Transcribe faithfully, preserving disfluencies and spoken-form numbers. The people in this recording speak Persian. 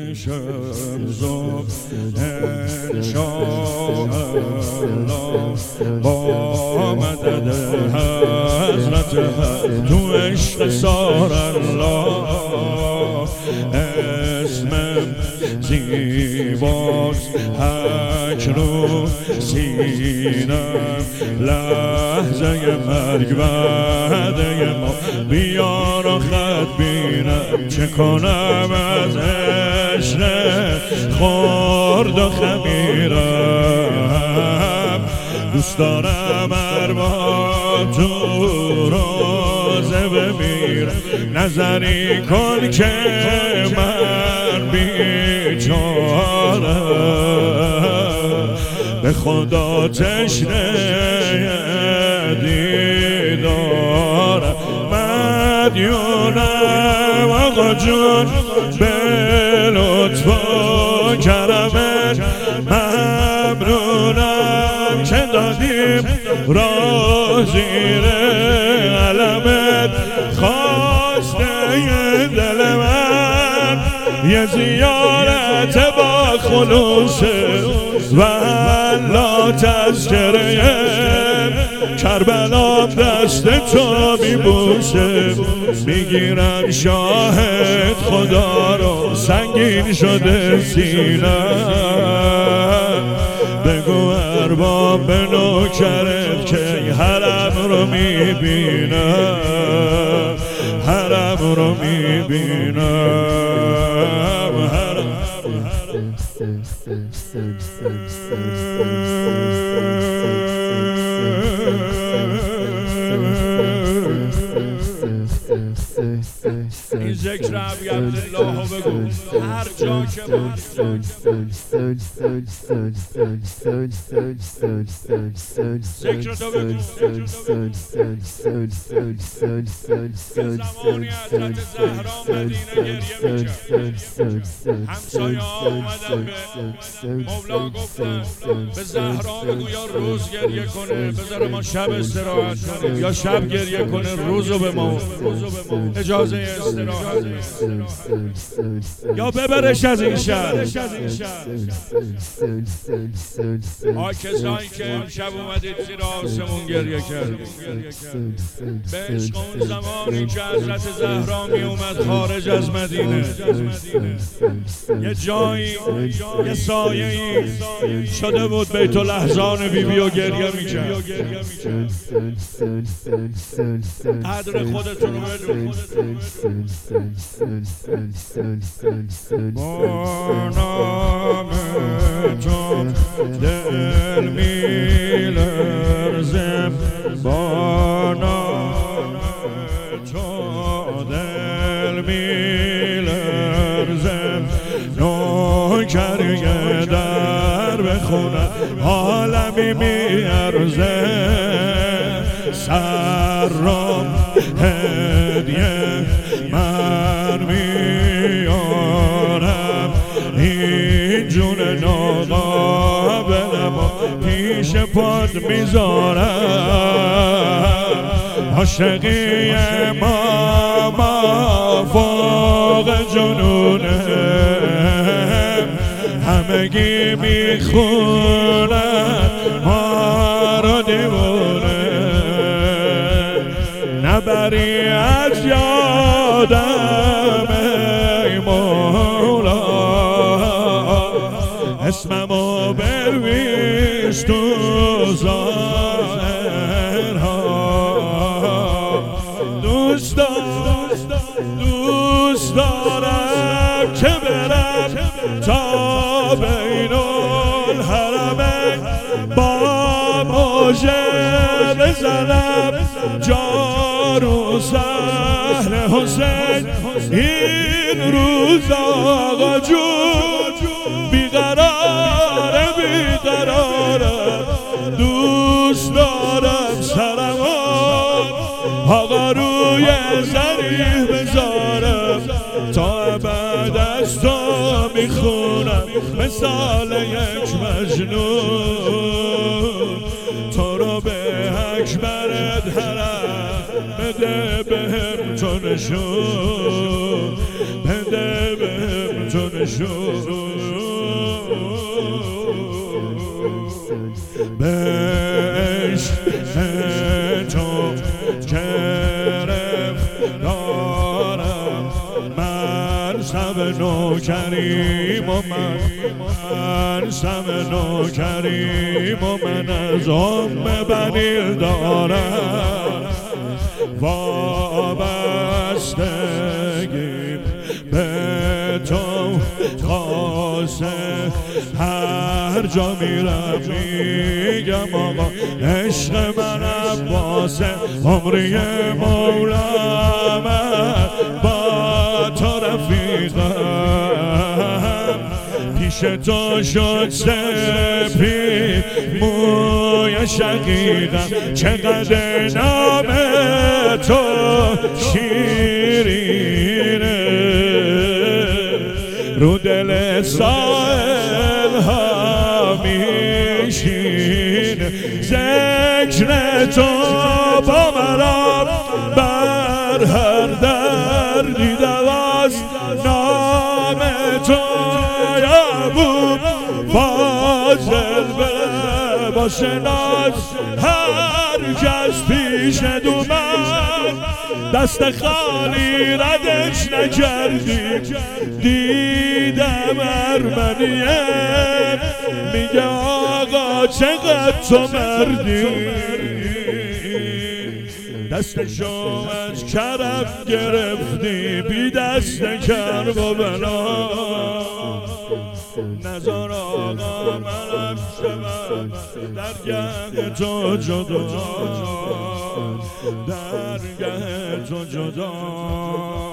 شمزم انشاءالله با مدد حضرت تو عشق سار الله اسمم زیباست حک رو سینم لحظه مرگ وعده ما بیار و خط بینم چه کنم از عشق خورد و خمیرم دوست دارم ارباب تو روزه بمیرم نظری کن که من بیچارم به خدا تشنه دیدارم مدیونم آقا جون به لطف و کرمت ممنونم که دادیم را زیر علمت خواسته دل من یه زیارت با خلوص و لا تذکره کربلام دست تو میبوسه میگیرم شاهد خدا رو سنگین شده سینم بگو ارباب به نوکرت که حرم رو میبینم حرم رو میبینم حرم این ذکر عبی عبدالله بگو هر جا که من ذکر تو بگو زمانی حضرت زهرا مدینه گریه میکرد همسایه ها اومدن به مولا گفتن به زهرا بگو یا روز گریه کنه بذاره ما شب استراحت کنیم یا شب گریه کنه روزو به ما اجازه استراحت یا ببرش از این شهر آ کسایی که امشب اومدید زیر آسمون گریه کرد به عشق اون زمانی که حضرت زهرا می اومد خارج از مدینه یه جایی یه سایه‌ای شده بود بیت الاحزان بیبی و گریه میکرد قدر خودتون رو بدون با نام تو دل میلرزم با نام تو دل میلرزم نوکریه در بخونم عالمی میارزه سرم هدیه من میارم این جون ناقابلم پیش پاد میذارم عاشقی ما ما فوق جنونه همگی میخونن ما رو دیوونه نبری از یادم ای مولا اسممو بنویس تو ظاهرها دوست دارم دوست دارم که برم تا بین الحرمین با موجه بزنم جارو سهل حسین این روز آقا جون بیقراره بیقراره دوست دارم سرمان آقا روی زریح بذارم تا ابد از تو میخونم مثال یک مجنون تو رو به اکبرت حرم بده بهم تو نشون بده بهم تو نشون بهش تو گرفتارم من سم نوکریم و من من سم نوکریم و من از ام بنی دارم وابستگیم به تو خاصه هر جا میرم میگم آقا عشق من عباسه عمری مولا من با تو رفیقم پیش تو شد سپید موی شقیقم چقدر نام تو شیرینه رو دل سائل ها میشینه ذکر تو با مرام بر هر دردی دواست نام تو یا بوم فاضل با شناس هر کس پیش دومن دست خالی ردش نکردی دیدم ارمنیه میگه آقا چقدر تو مردی دستشو از کرم گرفتی بی دست کرب و بلا نزار آقا منم شدم درگه تو جدا درگه تو جدا